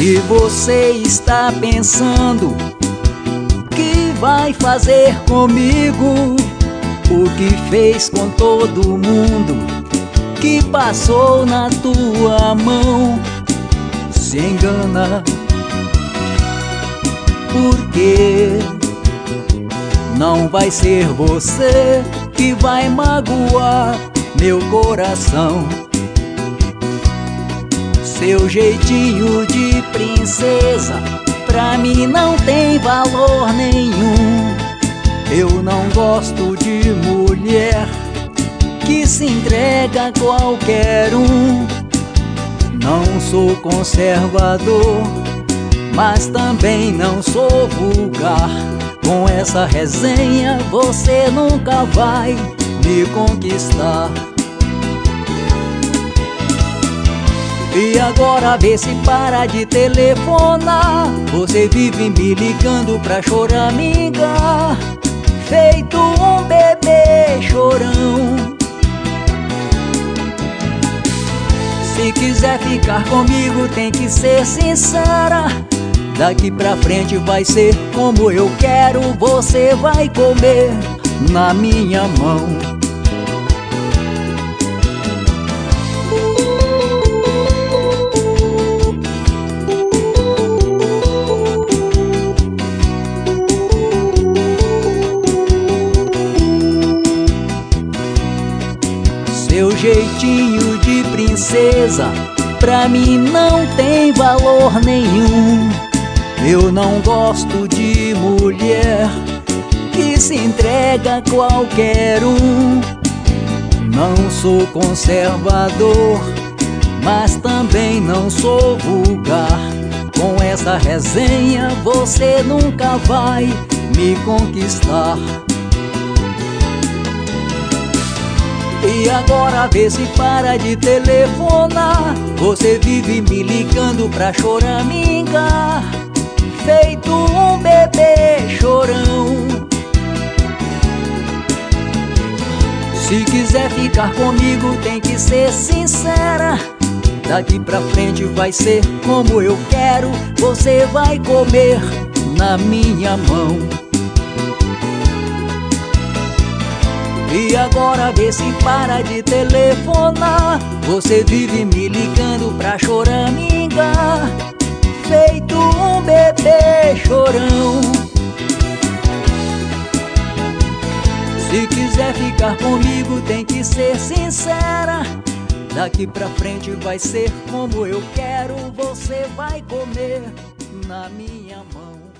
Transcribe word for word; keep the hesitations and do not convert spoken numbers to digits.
E você está pensando que vai fazer comigo o que fez com todo mundo que passou na tua mão. Se engana, porque não vai ser você que vai magoar meu coração. Seu jeitinho de princesa pra mim não tem valor nenhum. Eu não gosto de mulher que se entrega a qualquer um. Não sou conservador, mas também não sou vulgar. Com essa resenha você nunca vai me conquistar. E agora vê se para de telefonar. Você vive me ligando pra choramingar, feito um bebê chorão. Se quiser ficar comigo tem que ser sincera. Daqui pra frente vai ser como eu quero. Você vai comer na minha mão. Seu jeitinho de princesa pra mim não tem valor nenhum. Eu não gosto de mulher que se entrega a qualquer um. Não sou conservador, mas também não sou vulgar. Com essa resenha você nunca vai me conquistar. E agora vê se para de telefonar. Você vive me ligando pra choramingar, feito um bebê chorão. Se quiser ficar comigo tem que ser sincera. Daqui pra frente vai ser como eu quero. Você vai comer na minha mão. E agora vê se para de telefonar. Você vive me ligando pra choramingar, feito um bebê chorão. Se quiser ficar comigo tem que ser sincera. Daqui pra frente vai ser como eu quero. Você vai comer na minha mão.